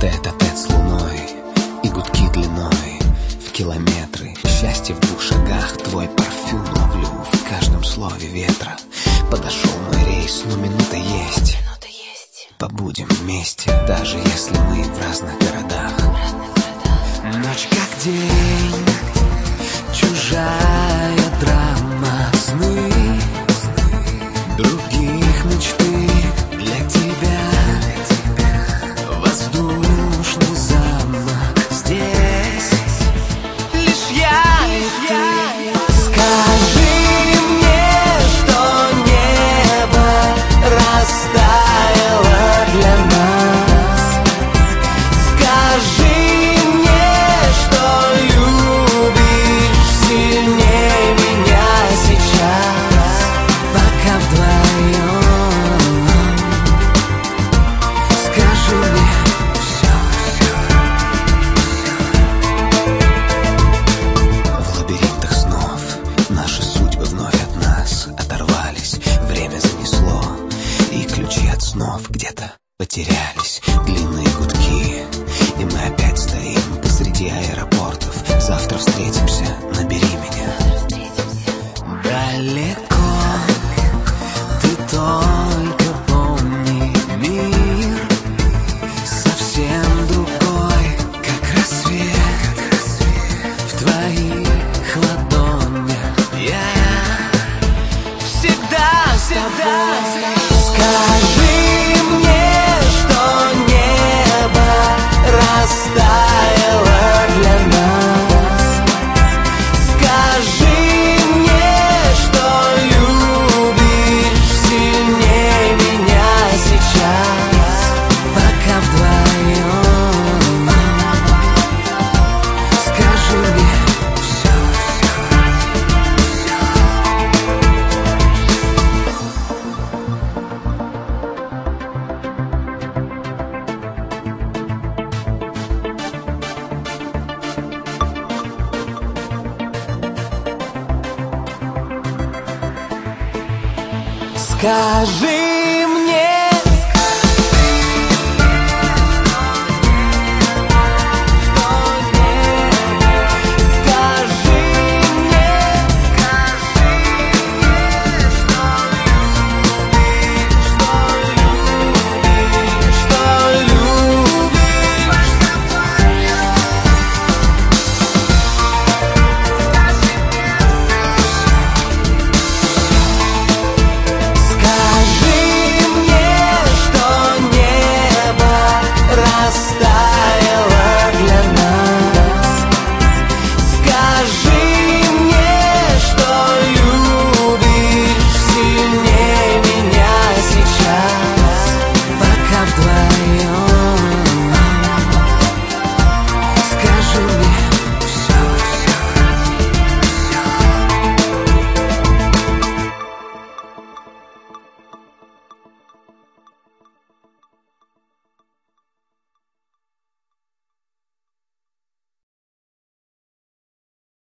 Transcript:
Тет-а-тет с луной и гудки длиной в километры. Счастье в 2 шагах, твой парфюм ловлю в каждом слове ветра. Подошел мой рейс, но минута есть. Побудем вместе, даже если мы в разных городах. Ночь как день, чужая драма, сны других мечты для тебя. Воздушный замок здесь, лишь я и ты. Скажи мне, что небо растаяло для нас. Скажи мне, что любишь сильнее меня сейчас, пока вдвоем. Скажи мне все. В лабиринтах снов наши судьбы вновь от нас оторвались. Время занесло, и ключи от снов где-то потерялись. Длинные гудки, и мы опять стоим посреди аэропортов. Завтра встретимся, набери меня. Далеко, ты только помни, мир совсем другой, как рассвет. В твоих ладонях я всегда с тобой. Скажи мне, что небо растаяло для нас. Скажи мне, что любишь сильнее меня сейчас, пока вдвоем. Скажи мне все. Скажи